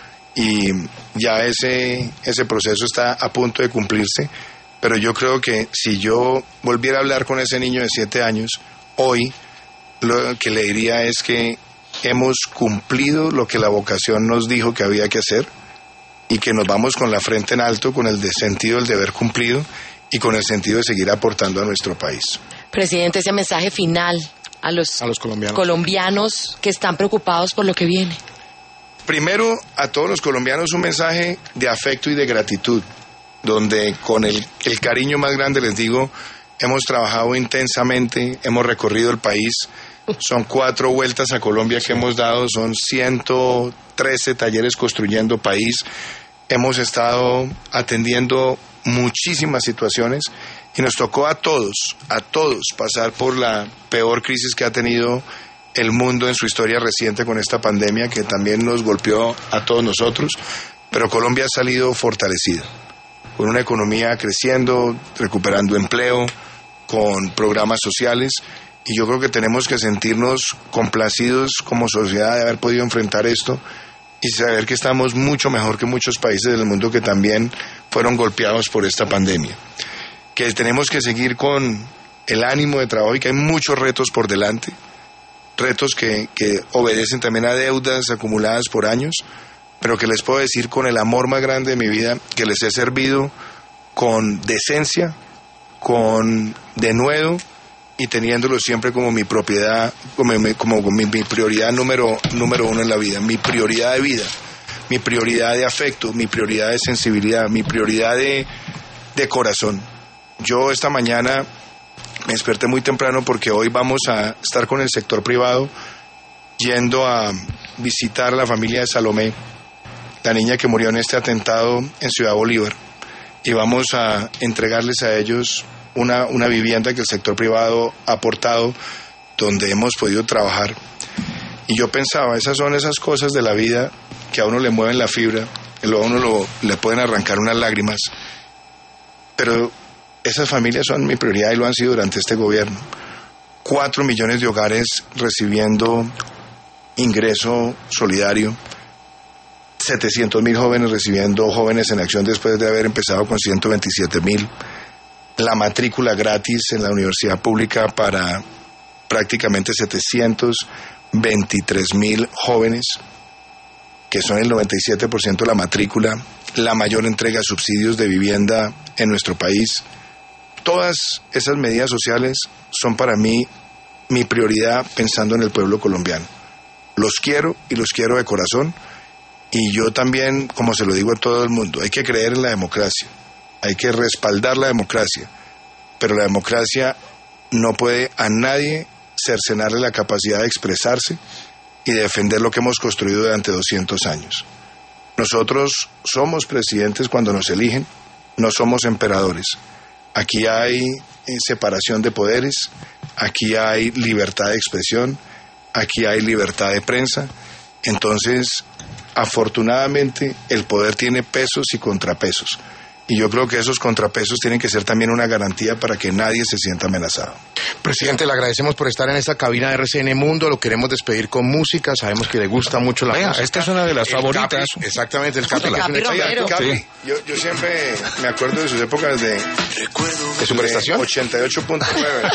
y ya ese, ese proceso está a punto de cumplirse. Pero yo creo que si yo volviera a hablar con ese niño de siete años, hoy lo que le diría es que hemos cumplido lo que la vocación nos dijo que había que hacer y que nos vamos con la frente en alto, con el de sentido del deber cumplido y con el sentido de seguir aportando a nuestro país. Presidente, ese mensaje final a los, a los colombianos. colombianos que están preocupados por lo que viene. Primero, a todos los colombianos un mensaje de afecto y de gratitud, donde con el, el cariño más grande les digo, hemos trabajado intensamente, hemos recorrido el país. Son cuatro vueltas a Colombia que hemos dado, son ciento trece talleres construyendo país. Hemos estado atendiendo muchísimas situaciones y nos tocó a todos, a todos pasar por la peor crisis que ha tenido el mundo en su historia reciente con esta pandemia que también nos golpeó a todos nosotros, pero Colombia ha salido fortalecida, con una economía creciendo, recuperando empleo, con programas sociales. Y yo creo que tenemos que sentirnos complacidos como sociedad de haber podido enfrentar esto y saber que estamos mucho mejor que muchos países del mundo que también fueron golpeados por esta pandemia. Que tenemos que seguir con el ánimo de trabajo y que hay muchos retos por delante, retos que, que obedecen también a deudas acumuladas por años, pero que les puedo decir con el amor más grande de mi vida, que les he servido con decencia, con denuedo, y teniéndolo siempre como mi propiedad, como, como, como mi, mi prioridad número, número uno en la vida, mi prioridad de vida, mi prioridad de afecto, mi prioridad de sensibilidad, mi prioridad de, de corazón. Yo esta mañana me desperté muy temprano porque hoy vamos a estar con el sector privado yendo a visitar a la familia de Salomé, la niña que murió en este atentado en Ciudad Bolívar, y vamos a entregarles a ellos Una, una vivienda que el sector privado ha aportado, donde hemos podido trabajar. Y yo pensaba, esas son esas cosas de la vida que a uno le mueven la fibra, que a uno lo, le pueden arrancar unas lágrimas. Pero esas familias son mi prioridad y lo han sido durante este gobierno. Cuatro millones de hogares recibiendo ingreso solidario, setecientos mil jóvenes recibiendo Jóvenes en Acción después de haber empezado con ciento veintisiete mil. La matrícula gratis en la universidad pública para prácticamente setecientos veintitrés mil jóvenes, que son el noventa y siete por ciento de la matrícula, la mayor entrega de subsidios de vivienda en nuestro país. Todas esas medidas sociales son para mí mi prioridad pensando en el pueblo colombiano. Los quiero y los quiero de corazón, y yo también, como se lo digo a todo el mundo, hay que creer en la democracia. Hay que respaldar la democracia, pero la democracia no puede a nadie cercenarle la capacidad de expresarse y de defender lo que hemos construido durante doscientos años. Nosotros somos presidentes cuando nos eligen, no somos emperadores. Aquí hay separación de poderes, aquí hay libertad de expresión, aquí hay libertad de prensa. Entonces, afortunadamente, el poder tiene pesos y contrapesos. y yo creo que esos contrapesos tienen que ser también una garantía para que nadie se sienta amenazado. Presidente, le agradecemos por estar en esta cabina de R C N Mundo, lo queremos despedir con música, sabemos que le gusta mucho la Vea, música. Esta es una de las El favoritas. Capi, exactamente, el Capi, El que es Capi un ex- Romero. Oiga, Capi, Sí. yo, yo siempre me acuerdo de sus épocas de... ¿De Superestación? ochenta y ocho punto nueve.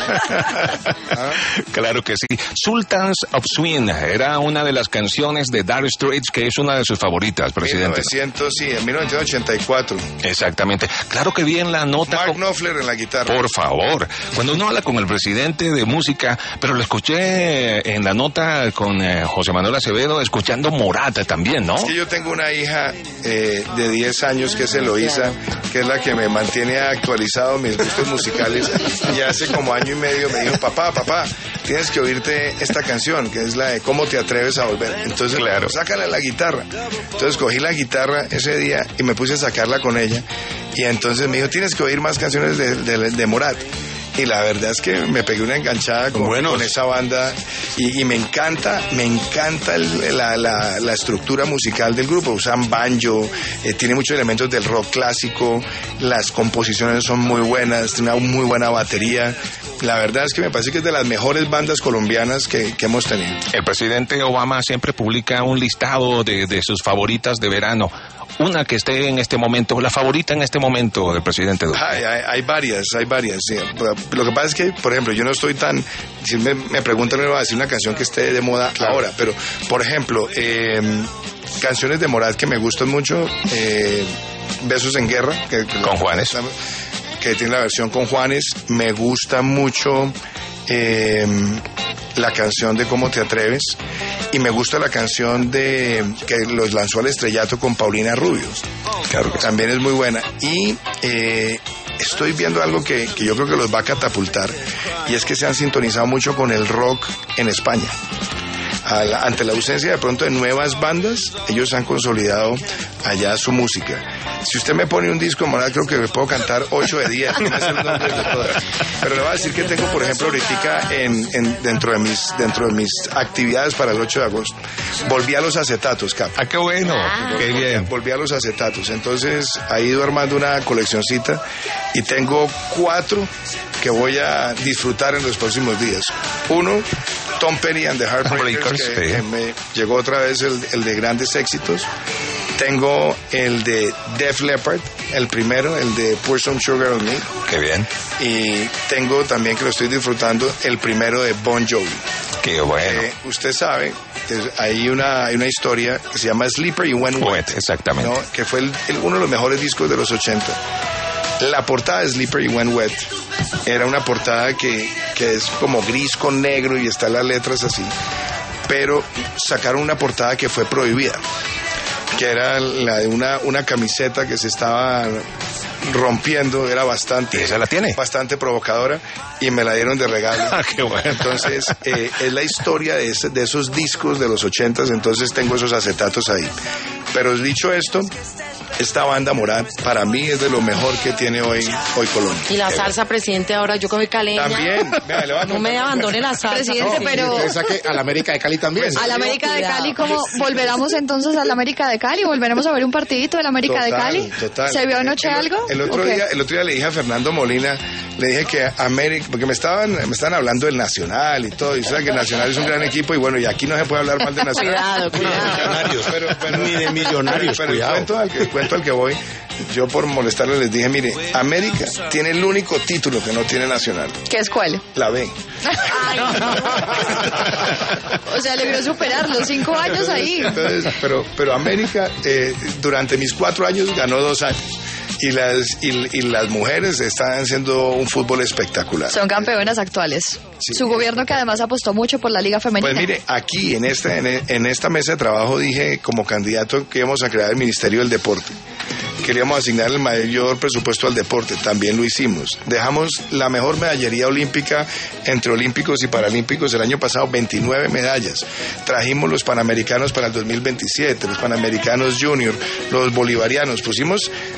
¿Ah? Claro que sí. Sultans of Swing era una de las canciones de Dire Straits que es una de sus favoritas, presidente. mil novecientos, sí, en mil novecientos ochenta y cuatro. Exactamente. Claro que bien la nota. Mark con- Knopfler en la guitarra. Por favor, cuando uno habla con el presidente de música, pero lo escuché en la nota con eh, José Manuel Acevedo, escuchando Morata también, ¿no? Es que yo tengo una hija eh, de diez años que es Eloísa, que es la que me mantiene actualizado mis gustos musicales. Y hace como año y medio me dijo, papá, papá, tienes que oírte esta canción, que es la de ¿Cómo te atreves a volver? Entonces, Claro. sácala la guitarra. Entonces cogí la guitarra ese día y me puse a sacarla con ella. Y entonces me dijo, tienes que oír más canciones de, de, de Morat. Y la verdad es que me pegué una enganchada con, con esa banda y, y me encanta, me encanta el- la, la, la estructura musical del grupo. Usan banjo, eh, tiene muchos elementos del rock clásico, las composiciones son muy buenas, tiene una muy buena batería. La verdad es que me parece que es de las mejores bandas colombianas que, que hemos tenido. El presidente Obama siempre publica un listado de, de sus favoritas de verano. Una que esté en este momento, la favorita en este momento del presidente Duque. Hay, hay, hay varias, hay varias. Sí. Lo que pasa es que, por ejemplo, yo no estoy tan... Si me, me preguntan, me va a decir una canción que esté de moda ahora, pero, por ejemplo, eh, canciones de Morat que me gustan mucho, eh, Besos en Guerra. Que, que Con Juanes. Que tiene la versión con Juanes. Me gusta mucho... Eh, la canción de Cómo te atreves, y me gusta la canción de que los lanzó al estrellato con Paulina Rubio. Claro que sí. También es muy buena. Y eh, estoy viendo algo que, que yo creo que los va a catapultar, y es que se han sintonizado mucho con el rock en España. A la- ante la ausencia de pronto de nuevas bandas, ellos han consolidado allá su música. Si usted me pone un disco de Morat, creo que me puedo cantar ocho de diez. No me sé los nombres de todas. Pero le voy a decir que tengo, por ejemplo, ahorita en, en, dentro, de mis, dentro de mis actividades para el ocho de agosto, volví a los acetatos, Cap. Ah, qué bueno, qué bien. Volví a los acetatos. Entonces, he ido armando una coleccioncita y tengo cuatro que voy a disfrutar en los próximos días. Uno, Tom Petty and the Heartbreakers, Breakers, que sí. eh, me llegó otra vez el, el de grandes éxitos. Tengo el de Def Leppard, el primero, el de Pour Some Sugar on Me. Qué bien, Y tengo también, que lo estoy disfrutando, el primero de Bon Jovi. qué bueno. Eh, usted sabe que hay una, hay una historia que se llama Slippery When Wet, Wet, exactamente. ¿no? Que fue el- el- uno de los mejores discos de los ochenta. La portada de Slippery When Wet era una portada que, que es como gris con negro y están las letras así, pero sacaron una portada que fue prohibida, que era la de una, una camiseta que se estaba rompiendo, era bastante, ¿Y esa la tiene? bastante provocadora, y me la dieron de regalo. Ah, qué bueno. Entonces, eh, es la historia de, ese- de esos discos de los ochentas, entonces tengo esos acetatos ahí. Pero dicho esto, esta banda Morat, para mí es de lo mejor que tiene hoy, hoy Colombia. Y la salsa, presidente, ahora yo con caleña. También, vea, le voy a No me contar- abandone la salsa. Presidente, no. pero- Usted saque a la América de Cali también. A la América de Cuidado. Cali, ¿cómo volveremos entonces a la América de Cali? ¿Volveremos a ver un partidito de la América de Total, Cali? total. ¿Se vio anoche el, algo? El otro, ¿O qué? día, el otro día le dije a Fernando Molina, le dije que América, porque me estaban, me estaban hablando del Nacional y todo, y sabe que el Nacional es un gran equipo, y bueno, y aquí no se puede hablar mal de Nacional. Cuidado, cuidado. Millonarios, Pero, pero- ni de millonarios, pero el cuidado. cuento al, que, el cuento al que voy, yo por molestarle les dije, mire, América tiene el único título que no tiene Nacional, ¿Qué es cuál? la B. O sea, logró superar los cinco años ahí. Entonces, pero, pero América, eh, durante mis cuatro años, ganó dos años. Y las, y, y las mujeres están haciendo un fútbol espectacular. Son campeonas actuales. Sí. Su gobierno que además apostó mucho por la Liga Femenina. Pues mire, aquí en esta, en, en esta mesa de trabajo dije como candidato que íbamos a crear el Ministerio del Deporte. Queríamos asignar el mayor presupuesto al deporte, también lo hicimos. Dejamos la mejor medallería olímpica entre olímpicos y paralímpicos el año pasado, veintinueve medallas. Trajimos los panamericanos para el dos mil veintisiete, los panamericanos junior, los bolivarianos. Pusimos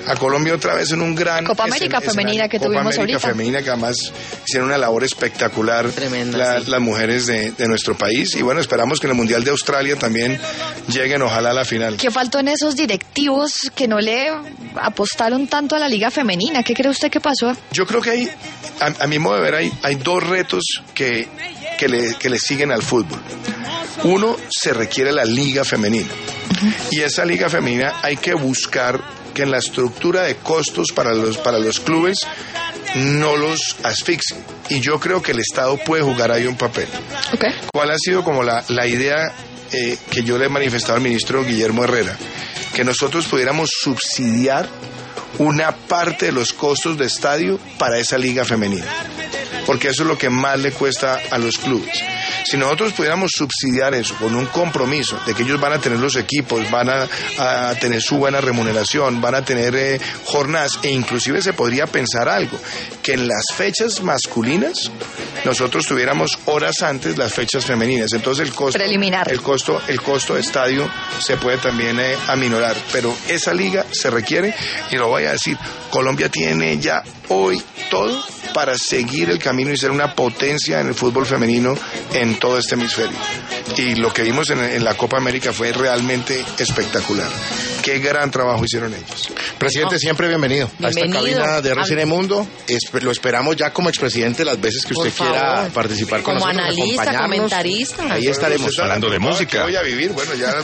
a Colombia otra vez en un gran... Copa América escen- femenina que Copa tuvimos América ahorita. femenina que además hicieron una labor espectacular Tremenda, la- sí. las mujeres de, de nuestro país. Y bueno, esperamos que en el Mundial de Australia también lleguen, ojalá, a la final. ¿Qué faltó en esos directivos que no le apostaron tanto a la liga femenina? ¿Qué cree usted que pasó? Yo creo que hay, a, a mi modo de ver, hay, hay dos retos que, que, le, que le siguen al fútbol. Uno, se requiere la liga femenina. Y esa liga femenina hay que buscar que en la estructura de costos para los, para los clubes no los asfixie. Y yo creo que el Estado puede jugar ahí un papel. Okay. ¿Cuál ha sido como la, la idea eh, que yo le he manifestado al ministro Guillermo Herrera? Que nosotros pudiéramos subsidiar una parte de los costos de estadio para esa liga femenina, porque eso es lo que más le cuesta a los clubes. Si nosotros pudiéramos subsidiar eso con un compromiso de que ellos van a tener los equipos, van a, a tener su buena remuneración, van a tener eh, jornadas, e inclusive se podría pensar algo, que en las fechas masculinas nosotros tuviéramos horas antes las fechas femeninas. Entonces el costo, Preliminar. el costo, el costo de estadio se puede también eh, aminorar, pero esa liga se requiere, y lo voy a decir, Colombia tiene ya hoy todo para seguir el camino y ser una potencia en el fútbol femenino en todo este hemisferio. Y lo que vimos en, en la Copa América fue realmente espectacular. Qué gran trabajo hicieron ellos. Presidente, siempre bienvenido, a esta Bienvenido. cabina de R C N Mundo. Espe- lo esperamos ya como expresidente las veces que Por usted quiera favor. participar con Como nosotros, analista, acompañarnos. comentarista. Ahí estaremos. Usted está hablando de preocupado, música. ¿qué voy a vivir? Bueno, ya...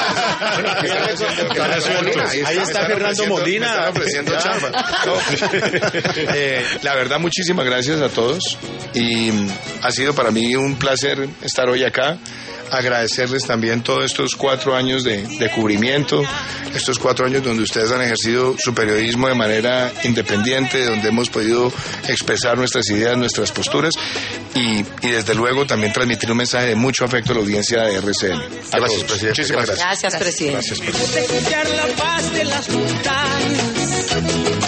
Ahí está Fernando Molina. Me están ofreciendo chamba. No. Eh, la verdad, muchísimas gracias a todos. Y mm, ha sido para mí un placer estar hoy acá. Agradecerles también todos estos cuatro años de, de cubrimiento, estos cuatro años donde ustedes han ejercido su periodismo de manera independiente, donde hemos podido expresar nuestras ideas, nuestras posturas y, y desde luego también transmitir un mensaje de mucho afecto a la audiencia de R C N. A Gracias, todos. presidente. Muchísimas gracias. Gracias, presidente. Gracias, presidente. Escuchar la paz de las montañas.